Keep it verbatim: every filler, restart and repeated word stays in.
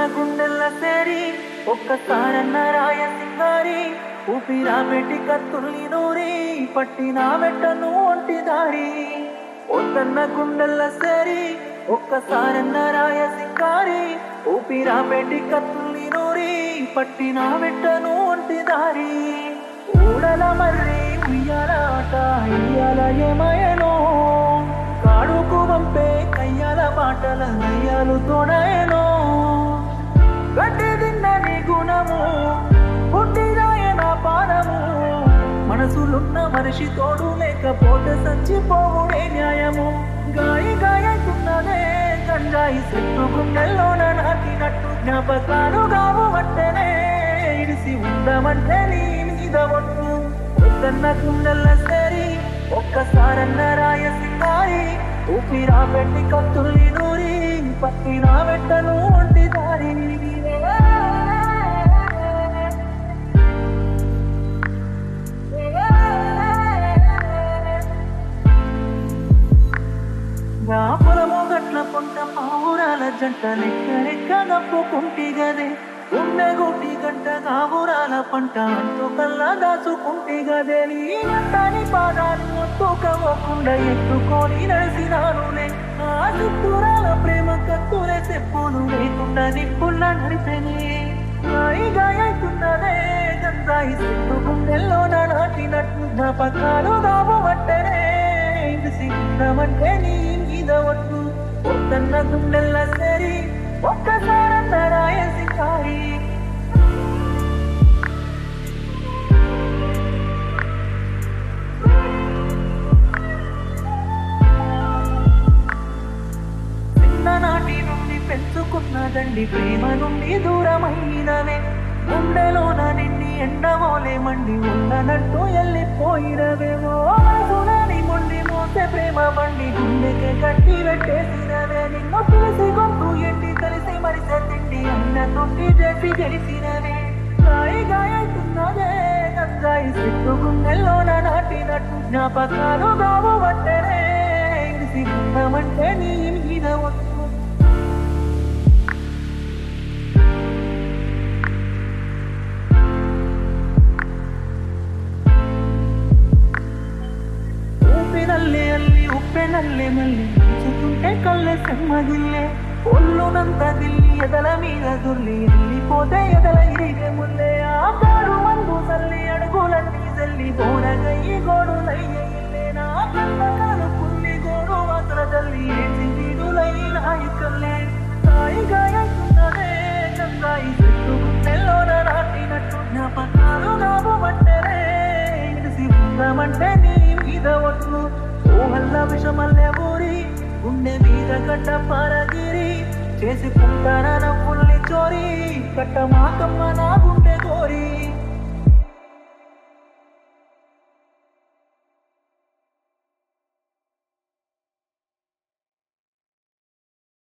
గుండెల్ల సేరి ఒక్కసారన్న రాయ సింగారి ఊపిరా పెట్టి కత్తుల్ని నూరి పట్టిన వెట్టను ఒంటి దారి ఒద్దన్న గుండెల్ల సేరి ఒక్కసారన్న రాయ సింగారి ఊపిరా పెట్టి కత్తుల్ని నూరి పట్టిన వెట్టను ఒంటి దారి ఊడల మర్రి ఉయ్యాలాట ఇయ్యాల ఏమయనో కాడుకు వంపే కయ్యాల మాటల నయ్యాలు తోడయనో గడ్డి దిన్నని గుణము పుట్టిరాయన పాదము మనసులున్న మనిషి తోడు లేకపోతే చచ్చిపోవుడే న్యాయము గాయి గాయకున్నదే గంజాయి చెట్టు గుండెల్లోన నాటినట్టు జ్ఞాపకాలు గావు వట్టనే ఇడిసి ఉందమంటే నీ మీద ఒట్టు వద్దన్న గుండెల్ల సేరి ఒక్కసారన్న రాయ సింగారి ఊపిరా పెట్టి కత్తుల్ని నూరి పట్టిన వెట్టను ఒంటి దారి పొలము గట్ల పొంట పావురాల జంట లెక్క లెక్క నప్పుకుంటి గదే ఉండే గోటి గంట గావురాల పంట అంటూ కల్లా దాచుకుంటి గదే నీ గంటని పాదాలు ఒత్తుకోకుండా ఎత్తుకొని నడిసినానులే ఆ చుట్టూరాల ప్రేమ కత్తులే చెప్పులు లేకుండా నిప్పుల్ల నడిపెని గాయిగా అవుతున్నదే గంజాయి చెట్టు గుండెల్లో నాటినట్టు జ్ఞాపకాలు దాబవట్టనే సిద్ధమంటే నీ మీద ఒట్టు ఒద్దన్న గుండెల్ల సేరి ఒక్కసారన్న రాయ సింగారి చిన్ననాటి నుండి పెంచుకున్నదండి ప్రేమ నుండి దూరమైనవే గుండెలోన నిండి ఎండమోలే మండి ఉండనట్టు వెళ్ళిపోయినవేమో మనసులని మొండి మోసే ప్రేమ బండి గుండెకే కట్టి పెట్టేసినవే నిన్ను పిలిసి గొంతు ఎండి కలిసి మరిసే తిండి అన్న తొట్టి చేసి గెలిసినవే గాయి గాయతున్నదే గంజాయి చెట్టు గుండెల్లోన నాటినట్టు జ్ఞాపకాలు గావు వట్టనే ఇడిసి ఉందమంటే నీ మీద ఒట్టు ఊపినల్లే అల్లి ఉప్పెనల్లే మళ్ళీ చూస్తుంటే కళ్ళే సెమ్మగిల్లే ఒళ్ళునంత దిల్లి ఎదల మీద దుల్లి వెళ్ళిపోతే ఎదల ఇరిగే ముల్లే ఆ కారు మందు సల్లి అడుగులన్నీ జల్లి గోడగయ్యి గోడులయ్యే నా కళ్ళ కాలు పుల్లి గోడు మాత్ర జల్లి ఏసి వీడులై నాయకల్లే గాయి గాయకున్నదే గంజాయి చెట్టు గుండెల్లోన నాటినట్టు జ్ఞాపకాలు గావు పట్టనే ఇడిసి ఉందమంటే నీ మీద ఒట్టు ఊహల్ల విషమల్లే ఊరి గుండె మీద గడ్డ పారగిరి చేసుకుంటారా నవ్వుల్ని చోరీ కట్ట మాకమ్మ నా